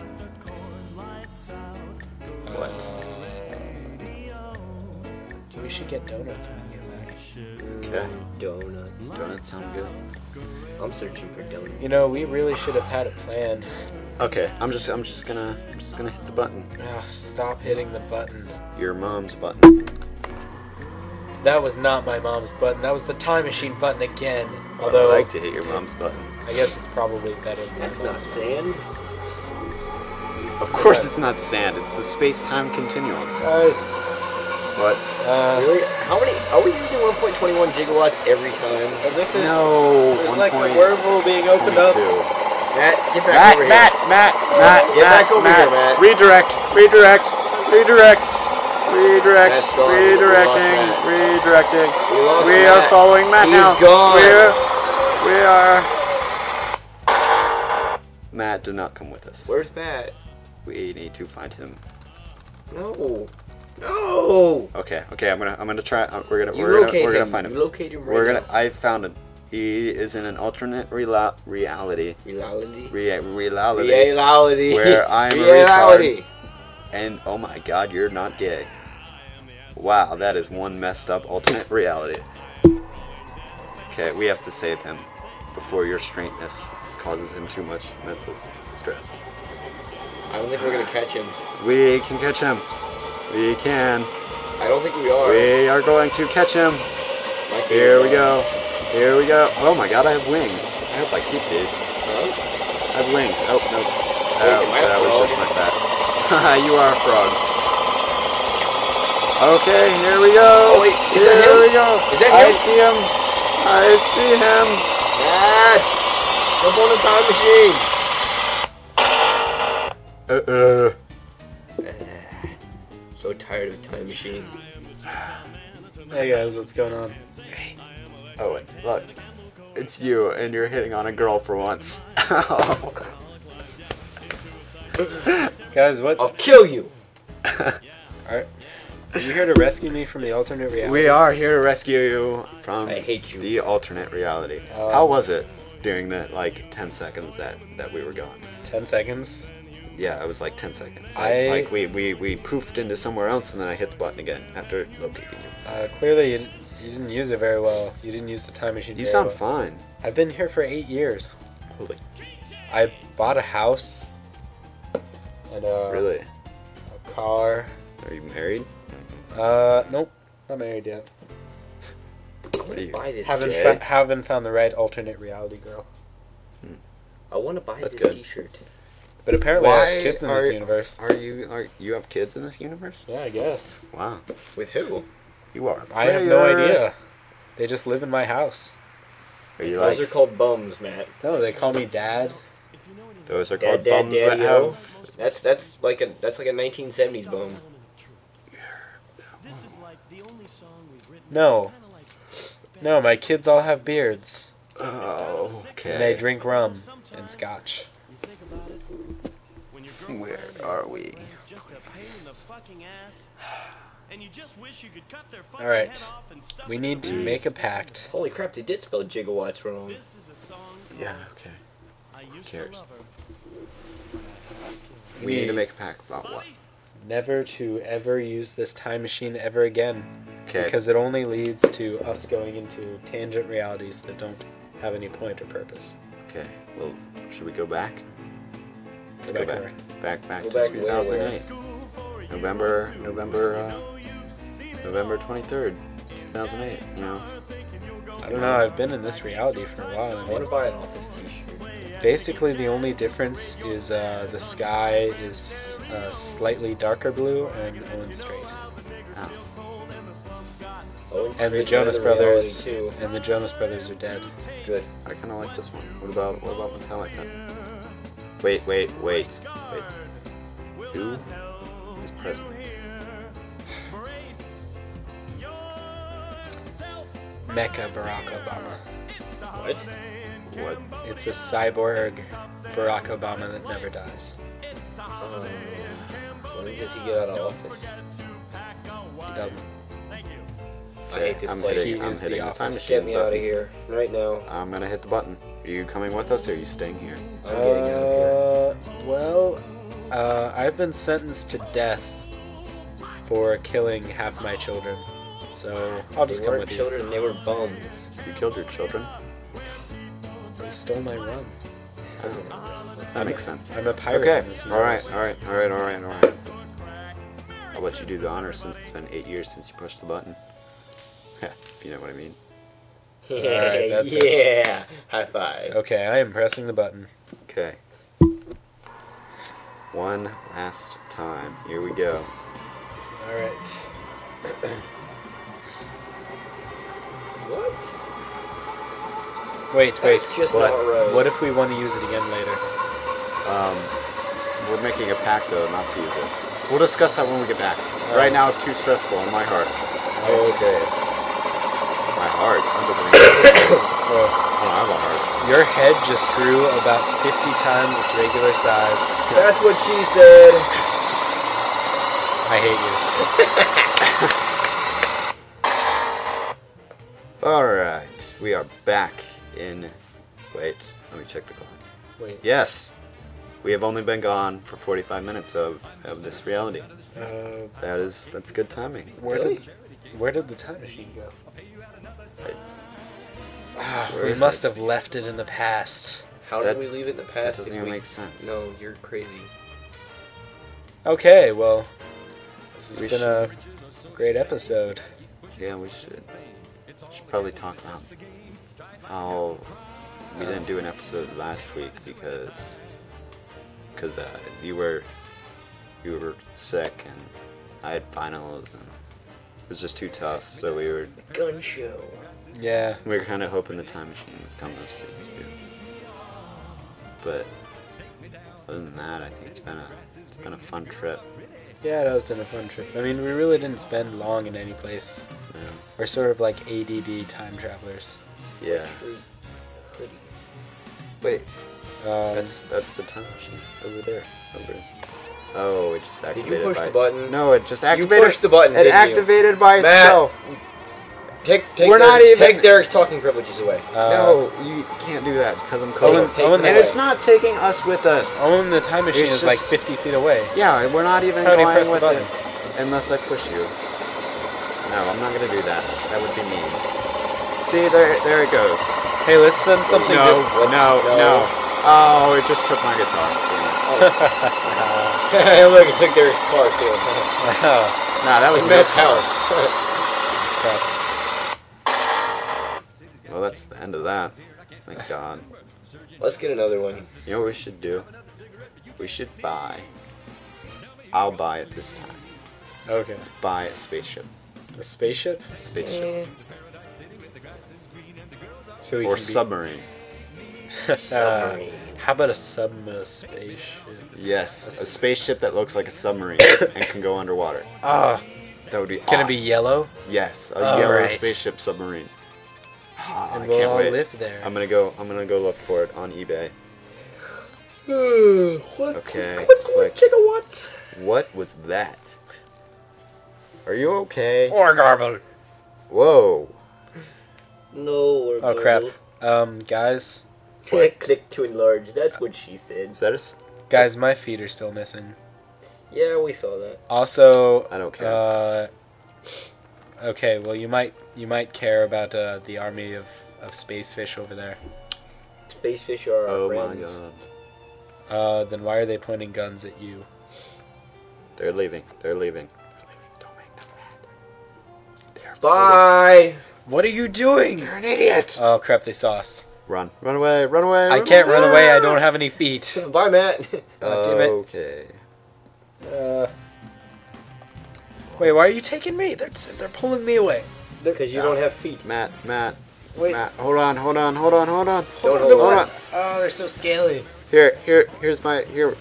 What? Uh, we should get donuts when we get back. Okay. Donuts. Donuts sound good. I'm searching for donuts. You know, we really should have had it planned. Okay. I'm just. I'm just gonna. I'm just gonna hit the button. Ugh, stop hitting the button. Your mom's button. That was not my mom's button. That was the time machine button again. I Although, like to hit your mom's button. I guess it's probably better than That's my not mom's sand. Of course, it's not sand. It's the space-time continuum. Guys, What? uh, Really? How many? Are we using one point two one gigawatts every time? I think there's, No. there's one like point a wormhole being opened up. two. Matt, get back Matt, over Matt, here. Matt, Matt, Get Matt, back over Matt. here, Matt. Redirect, redirect, redirect, redirect, Matt's gone. redirecting, We lost redirecting. We lost We Matt. are following Matt He's now. gone. We're, we are. Matt did not come with us. Where's Matt? We need to find him. No. No. Okay, okay. I'm gonna, I'm gonna try. Uh, we're gonna, You we're gonna, locate we're gonna him. find him. You locate him right We're gonna. now. I found him. He is in an alternate rela- reality. Reality. Rea- reality. Reality. Where I'm a Reality. And oh my god, you're not gay. Wow, that is one messed up alternate reality. Okay, we have to save him before your straightness causes him too much mental stress. I don't think we're gonna catch him. We can catch him. We can. I don't think we are. We are going to catch him. My favorite Here we dog. go. Here we go. Oh my god, I have wings. I hope I keep these. Huh? I have wings. Oh, no. Wait, Oh, am I a that was frog? just my fat. Haha, you are a frog. Okay, here we go. Oh, wait, is here that him? we go. Is that I him? see him. I see him. Matt! Jump on the time machine! Uh-uh. So tired of a time machine. Hey guys, what's going on? Oh, wait, look. It's you, and you're hitting on a girl for once. Guys, what? I'll kill you! Are, are you here to rescue me from the alternate reality? We are here to rescue you from I hate you. the alternate reality. Um, How was it during the, like, ten seconds that, that we were gone? Ten seconds. Yeah, it was like ten seconds. Like, I- like we, we, we poofed into somewhere else, and then I hit the button again after locating you. Uh, clearly, you, you didn't use it very well. You didn't use the time machine. You very sound well. fine. I've been here for eight years. Holy. I bought a house and a, Really? a car. Are you married? Uh, nope. Not married yet. What are you? Buy this. Haven't Jay? fa- haven't found the right alternate reality girl. I want to buy That's this good. T-shirt. But apparently I Why have kids in are, this universe. Are you are you have kids in this universe? Yeah, I guess. Wow, With who? you are. A I have no player. idea. They just live in my house. Are you Those like are called bums, Matt. No, they call me Dad. those are Dad, called dad, bums that daddy-o. have? That's that's like a that's like a nineteen seventies bum. No. No, my kids all have beards. Oh, And they okay. drink rum and scotch. Where are we? Alright. We need to make a pact. Holy crap! They did spell gigawatts wrong. Yeah, okay. Who cares? We, We- need to make a pact about what? Never to ever use this time machine ever again. Okay. Because it only leads to us going into tangent realities that don't have any point or purpose. Okay. Well, should we go back? Go Go back back. where? Back back Go to back two where, thousand where? eight. November November uh, November twenty-third, two thousand eight, you know. I don't know, I've been in this reality for a while. I and want to it's- buy an office T-shirt. Basically, the only difference is uh, the sky is uh, slightly darker blue and Owen's straight. Oh. Oh, And the great Jonas weather reality, Brothers too. and the Jonas Brothers are dead. Good. I kinda like this one. What about what about Metallica? Wait, wait, wait, wait. Who is president? Mecha Barack Obama. What? What? It's a cyborg Barack Obama that never dies. Um, when does he get out of office? He doesn't. I hate this I'm place. hitting, He I'm is hitting the the, time office. machine Get me out of button. here right now. I'm gonna hit the button. Are you coming with us or are you staying here? I'm getting out of here. Uh, well, uh, I've been sentenced to death for killing half my children. So I'll just They come weren't with children, they were bums. You killed your children? you. They stole my rum. That makes sense. I'm a pirate Okay. in this Alright, universe. alright, alright, alright, alright. I'll let you do the honors since it's been eight years since you pushed the button. If you know what I mean. Alright, that's yeah. High five. Okay, I am pressing the button. Okay. One last time. Here we go. Alright. What? Wait, wait. That's just What? not right. What if we want to use it again later? Um, we're making a pact though not to use it. We'll discuss that when we get back. Right now it's too stressful on my heart. Okay. My heart? That doesn't even Oh, I don't have a heart. your head just grew about fifty times its regular size. That's what she said. I hate you. Alright, we are back in... Wait, let me check the clock. Wait. Yes! We have only been gone for forty-five minutes of, of this reality. Uh, That is, that's good timing. where Really? did where did the time machine go? Ah, Where we is must it? have left it in the past. How That- did we leave it in the past? That doesn't if even we- make sense. No, you're crazy. Okay, well, this has We been a great episode. Yeah, we should, should probably talk about how we didn't do an episode last week because because uh, you were you were sick and I had finals and it was just too tough. So we were Gun show. Yeah, we were kind of hoping the time machine would come this week too. But other than that, I think it's been a it's been a fun trip. yeah, that has been a fun trip. I mean, we really didn't spend long in any place. Yeah. We're sort of like A D D time travelers. Yeah. True. Hoodie. Wait, Um, that's that's the time machine over there. Over. Oh, it just Did activated. you push by, the button? No, it just You activated. pushed the button, It didn't you? activated by Matt. itself. Take, take We're not Derek's, even- Take Derek's talking privileges away. uh, no, you can't do that because I'm Owen, cold. take Owen, them And away. it's not taking us with us. Owen, the time machine It's is like just- fifty feet away. Yeah, we're not even How do you going press the with button? it unless I push you. No, I'm not gonna do that. That would be mean. See, there, there it goes. Hey, let's send something. No, to- no, no. no. Oh, it just took my guitar. Look, it took Derek's car too. Nah, that was Matt's Crap. house. Well, that's the end of that. Thank God. Let's get another one. You know what we should do? We should buy. I'll buy it this time. Okay. Let's buy a spaceship. A spaceship? Spaceship. So we Or can be- submarine. Submarine. How about a submer spaceship? Yes, a spaceship that looks like a submarine and can go underwater. Ah, That would be can awesome. it be yellow? Yes, a All yellow right. spaceship submarine. Ah, And I we'll can't all wait. live there. I'm gonna go. I'm gonna go look for it on eBay. what? Okay, What? click. Gigawatts? What was that? Are you okay? Or garble. Whoa. No. Or Oh crap. Um, guys, Click, click to enlarge. That's what she said. Is that a? s- guys, my feet are still missing. Yeah, we saw that. Also, I don't care. Uh, okay, well you might you might care about uh, the army of, of space fish over there. Space fish are our Oh my friends. God. Uh, then why are they pointing guns at you? They're leaving. They're leaving. They're leaving. Don't make them mad. They're Bye. What are you doing? You're an idiot. Oh crap! They saw us. Run. Run away. Run away. I can't run away. I don't have any feet. Bye, Matt. God damn it. Okay. Uh, wait, why are you taking me? They're they're pulling me away. Because you don't have feet. Matt. Matt. Wait. Matt. Hold on. Hold on. Hold on. Hold on. Don't hold hold on. Oh, they're so scaly. Here. Here. Here's my. Here.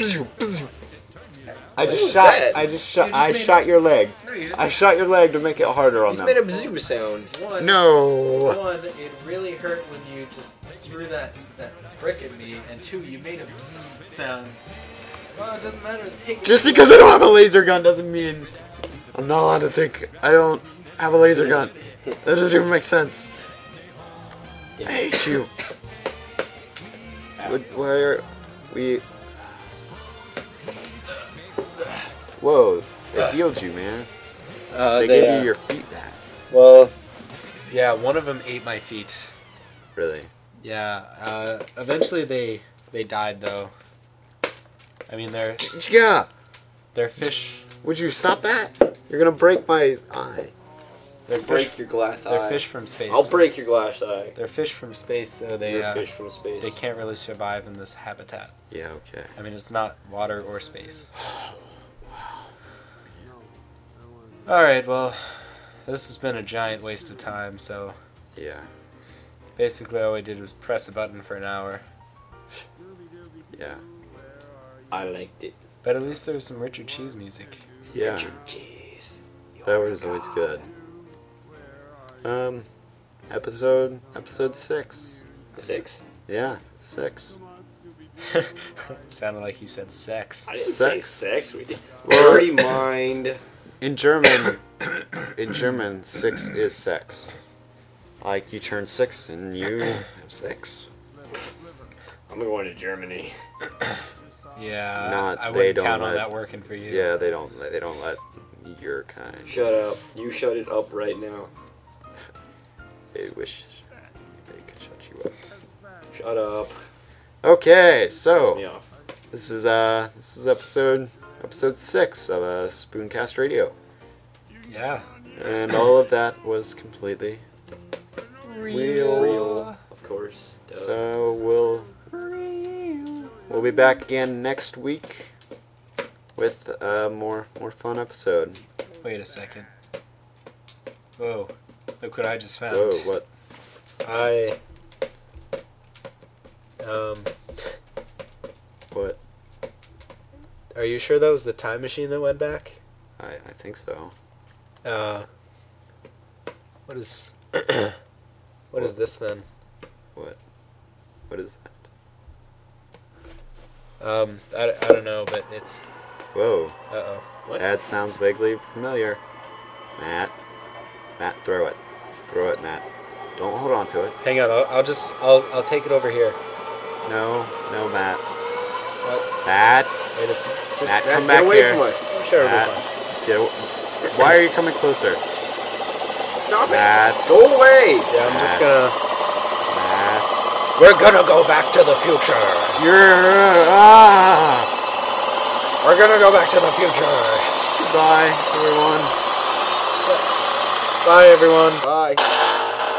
I What just was shot. that? I just shot. You just I made shot a- your leg. No, you just I shot your leg to make it harder on You them. made a zoom sound. one. No. One, it really hurt when you just threw that that brick at me, and two, you made a bzzz sound. Well, it doesn't matter. Take Just because I don't have a laser gun doesn't mean I'm not allowed to take. I don't have a laser gun. That doesn't even make sense. I hate you. What, where we? Whoa! They healed you, man. Uh, They gave you your feet back. well, yeah, one of them ate my feet. Really? Yeah. Uh, eventually they they died though. I mean, they're Yeah. they're fish. Would you stop that? You're gonna break my eye. They're fish. Break your glass They're eye. fish from space. I'll break your glass eye. They're fish from space, so they You're uh, fish from space. they can't really survive in this habitat. Yeah. Okay. I mean, it's not water or space. All right. Well, this has been a giant waste of time. So Yeah. basically, all we did was press a button for an hour. Yeah. I liked it. But at least there was some Richard Cheese music. Yeah. Richard Cheese. That was always good. Um, episode episode six. Six. Yeah, six. Sounded like you said sex. I didn't Sex. say sex. We did. Well- Dirty mind. In German, in German, six is sex. Like you turn six and you have sex. I'm going to Germany. Yeah, Not- I they wouldn't don't count on let- that working for you. Yeah, they don't they don't let your kind. Shut up. You shut it up right now. They wish they could shut you up. Shut up. Okay, Piss me so off. this is uh this is episode episode six of uh, Spooncast Radio, Yeah. and all of that was completely real. Real. Of course. Duh. So we'll we'll be back again next week with a more more fun episode. Wait a second. Whoa. Look what I just found. Whoa, what? I. Um. What? Are you sure that was the time machine that went back? I I think so. Uh. What is. What is this then? What? What is that? Um. I, I don't know, but it's. Whoa, Uh oh. What? that sounds vaguely familiar. Matt, Matt, throw it, throw it, Matt. Don't hold on to it. Hang on. I'll, I'll just. I'll. I'll take it over here. No, no, Matt. What? Matt, Wait a second. Just. Matt, Matt, come get back away here. from us. I'm sure it'll Matt. be fine. Get. aw- Why are you coming closer? Stop Matt. it. Go away. Yeah, I'm just Matt. gonna. Matt, We're gonna go back to the future. you're ah. We're gonna go back to the future. Goodbye, everyone. Bye, everyone. Bye.